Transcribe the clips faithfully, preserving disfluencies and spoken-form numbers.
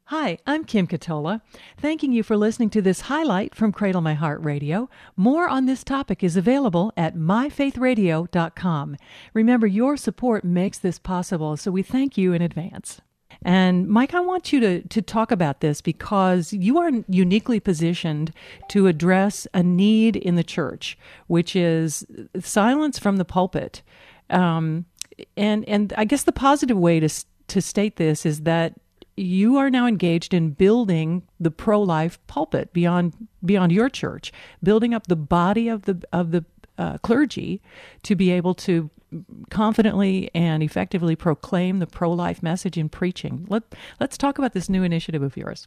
Hi, I'm Kim Catola, thanking you for listening to this highlight from Cradle My Heart Radio. More on this topic is available at my faith radio dot com. Remember, your support makes this possible, so we thank you in advance. And Mike, I want you to, to talk about this because you are uniquely positioned to address a need in the church, which is silence from the pulpit. Um, and and I guess the positive way to to state this is that you are now engaged in building the pro-life pulpit beyond beyond your church, building up the body of the of the uh, clergy to be able to confidently and effectively proclaim the pro-life message in preaching. Let let's talk about this new initiative of yours.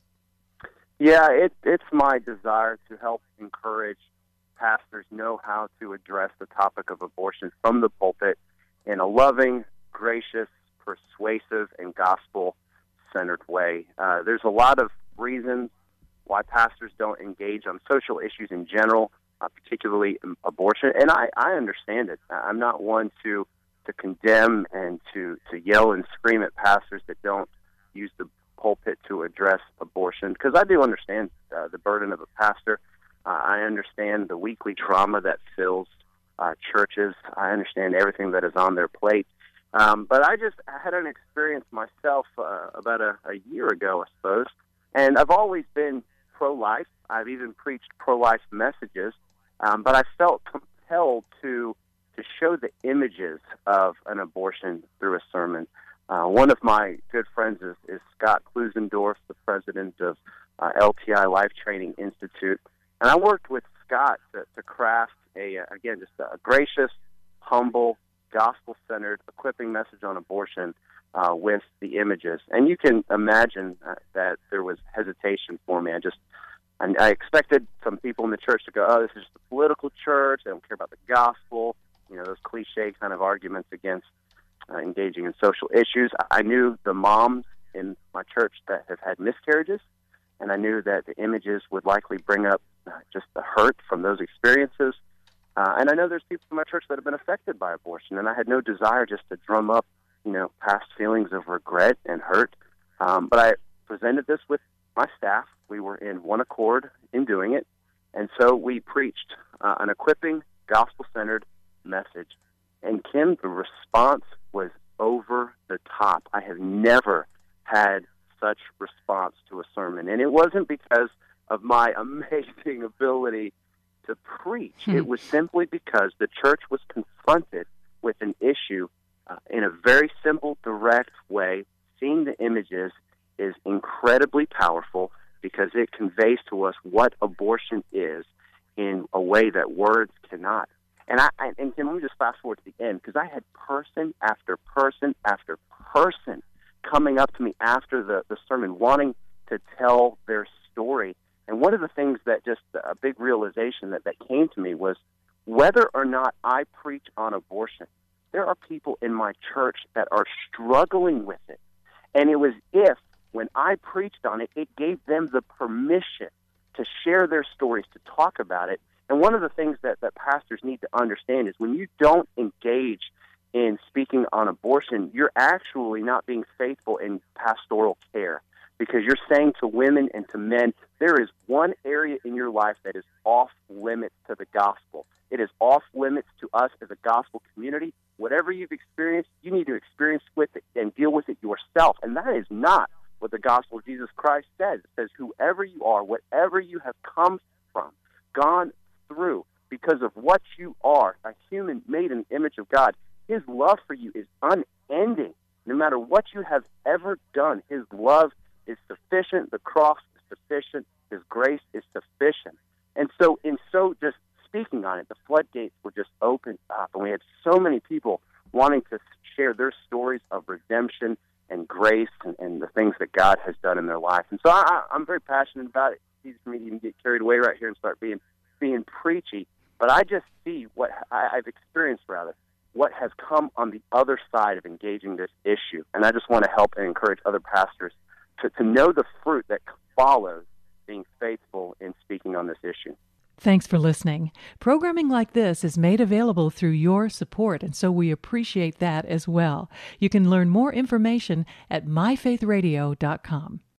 Yeah, it, it's my desire to help encourage pastors know how to address the topic of abortion from the pulpit in a loving, gracious, persuasive, and gospel centered way. Uh, there's a lot of reasons why pastors don't engage on social issues in general, uh, particularly abortion, and I, I understand it. I'm not one to to condemn and to, to yell and scream at pastors that don't use the pulpit to address abortion, because I do understand uh, the burden of a pastor. Uh, I understand the weekly trauma that fills uh, churches. I understand everything that is on their plate. Um, but I just had an experience myself uh, about a, a year ago, I suppose, and I've always been pro-life. I've even preached pro-life messages, um, but I felt compelled to to show the images of an abortion through a sermon. Uh, one of my good friends is, is Scott Klusendorf, the president of uh, L T I Life Training Institute, and I worked with Scott to, to craft, a again, just a gracious, humble, gospel-centered, equipping message on abortion uh, with the images. And you can imagine uh, that there was hesitation for me. I just, I, I expected some people in the church to go, oh, this is just a political church. They don't care about the gospel. You know, those cliche kind of arguments against uh, engaging in social issues. I knew the moms in my church that have had miscarriages, and I knew that the images would likely bring up uh, just the hurt from those experiences. Uh, and I know there's people in my church that have been affected by abortion, and I had no desire just to drum up, you know, past feelings of regret and hurt. Um, but I presented this with my staff. We were in one accord in doing it, and so we preached uh, an equipping, gospel-centered message. And Kim, the response was over the top. I have never had such response to a sermon, and it wasn't because of my amazing ability to preach. Hmm. It was simply because the church was confronted with an issue uh, in a very simple, direct way. Seeing the images is incredibly powerful because it conveys to us what abortion is in a way that words cannot. And I, I and can we just fast forward to the end, because I had person after person after person coming up to me after the, the sermon wanting to tell their story. And one of the things that just a big realization that, that came to me was whether or not I preach on abortion, there are people in my church that are struggling with it. And it was if, when I preached on it, it gave them the permission to share their stories, to talk about it. And one of the things that, that pastors need to understand is when you don't engage in speaking on abortion, you're actually not being faithful in pastoral care. Because you're saying to women and to men, there is one area in your life that is off limits to the gospel. It is off limits to us as a gospel community. Whatever you've experienced, you need to experience with it and deal with it yourself. And that is not what the gospel of Jesus Christ says. It says, whoever you are, whatever you have come from, gone through, because of what you are, a human made in the image of God, his love for you is unending. No matter what you have ever done, his love is sufficient. The cross is sufficient. His grace is sufficient. And so in so just speaking on it, the floodgates were just opened up, and we had so many people wanting to share their stories of redemption and grace and, and the things that God has done in their life. And so I, I'm very passionate about it. It's easy for me to even get carried away right here and start being being preachy. But I just see what I, I've experienced, rather, what has come on the other side of engaging this issue. And I just want to help and encourage other pastors to, to know the fruit that follows being faithful in speaking on this issue. Thanks for listening. Programming like this is made available through your support, and so we appreciate that as well. You can learn more information at my faith radio dot com.